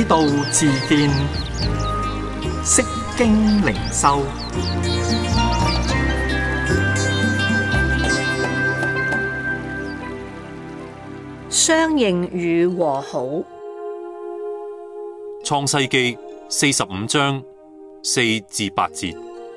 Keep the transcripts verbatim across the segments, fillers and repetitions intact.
道自見，釋經靈修。 相認與和好。 創世記四十五章四至八節，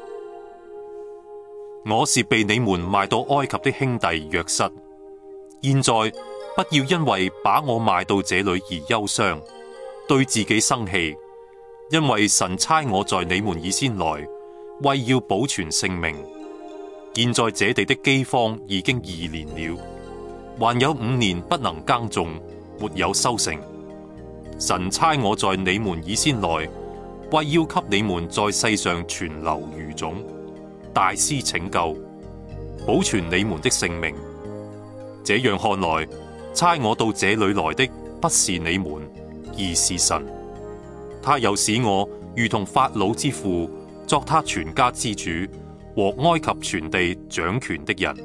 我是被你們賣到埃及的兄弟約瑟，現在不要因為把我賣到這裏而憂傷，對自己生氣，因為神差我在你們以先來，為要保存性命。現在這地的饑荒已經二年了，還有五年不能耕種，沒有收成。神差我在你們以先來，為要給你們在世上存留餘種，大施拯救，保存你們的性命。這樣看來，差我到這裏來的不是你們，而是神。他又使我如同法老之父，作他全家之主，和埃及全地掌權的人。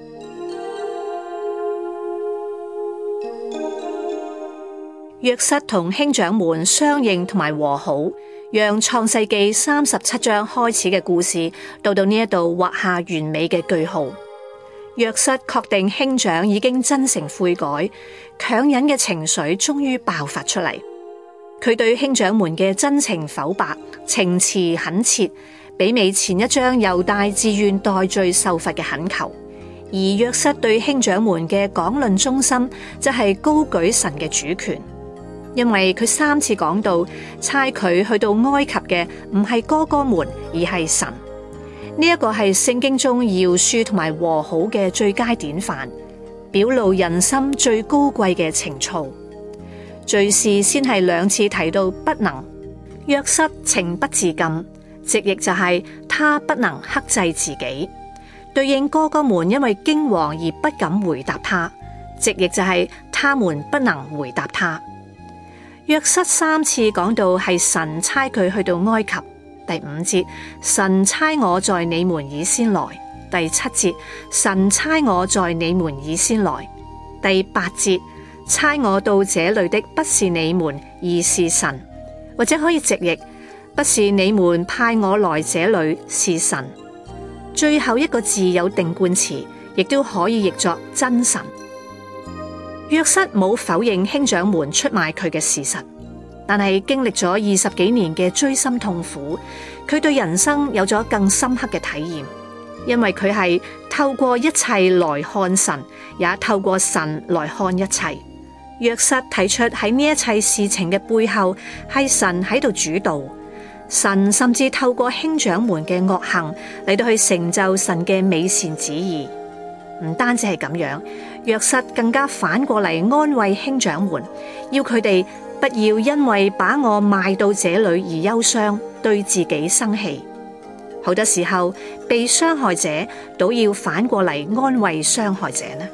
約瑟同兄長們相認同埋和好，讓創世記三十七章開始嘅故事到到呢一度畫下完美嘅句號。約瑟確定兄長已經真誠悔改，強忍嘅情緒終於爆發出嚟。佢對兄長們嘅真情剖白，情辭懇切，媲美前一章猶大自願代罪受罰嘅懇求。而約瑟對兄長們嘅講論中心，則係高舉神嘅主權。因為佢三次講到差佢去到埃及嘅唔係哥哥們，而係神。呢一個係聖經中饒恕同埋和好嘅最佳典範，表露人心最高貴嘅情操。敘事先係兩次提到不能，約瑟情不自禁，直譯就係他不能克制自己，對應哥哥們因為驚惶而不敢回答他，直譯就係他們不能回答他。約瑟三次講到係神差佢去到埃及，第五節神差我在你們以先來，第七節神差我在你們以先來，第八節差我到這裏的不是你們，而是神，或者可以直譯不是你們派我來這裏，是神。最後一個字有定冠詞，亦都可以譯作真神。約瑟冇否認兄長們出賣佢嘅事實，但係經歷咗二十幾年嘅錐心痛苦，佢對人生有咗更深刻嘅體驗，因為佢係透過一切來看神，也透過神來看一切。約瑟睇出喺呢一切事情嘅背後係神喺度主導，神甚至透過兄長們嘅惡行嚟到去成就神嘅美善旨意。唔單止係咁樣，約瑟更加反過嚟安慰兄長們，要佢哋不要因為把我賣到這裏而憂傷，對自己生氣。好多時候被傷害者都要反過嚟安慰傷害者呢。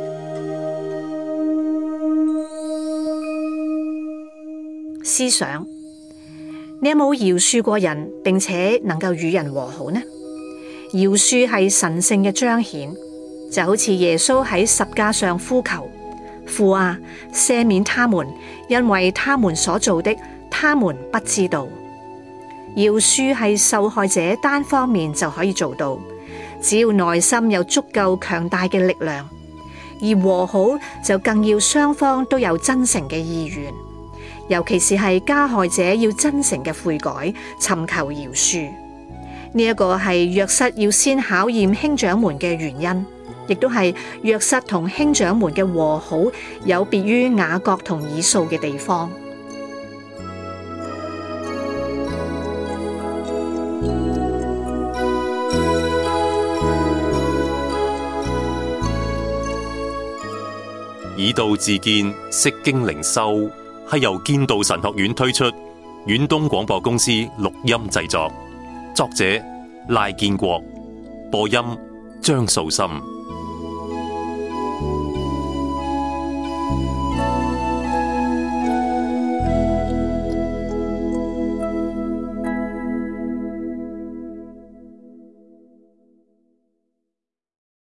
思想，你有冇饒恕過人，並且能夠與人和好呢？饒恕係神聖嘅彰顯。就好似耶穌喺十架上呼求，父啊，赦免他們，因為他們所做的，他們不知道。饒恕係受害者單方面就可以做到，只要內心有足夠強大嘅力量；而和好就更要雙方都有真誠嘅意願，尤其是係加害者要真誠嘅悔改，尋求饒恕。呢一個係約瑟要先考驗兄長們嘅原因。亦都係約瑟同兄長們嘅和好有別於雅各同以掃嘅地方。 以道自見，釋經靈修係由建道神學院推出，遠東廣播公司錄音製作，作者賴建國，播音張素心。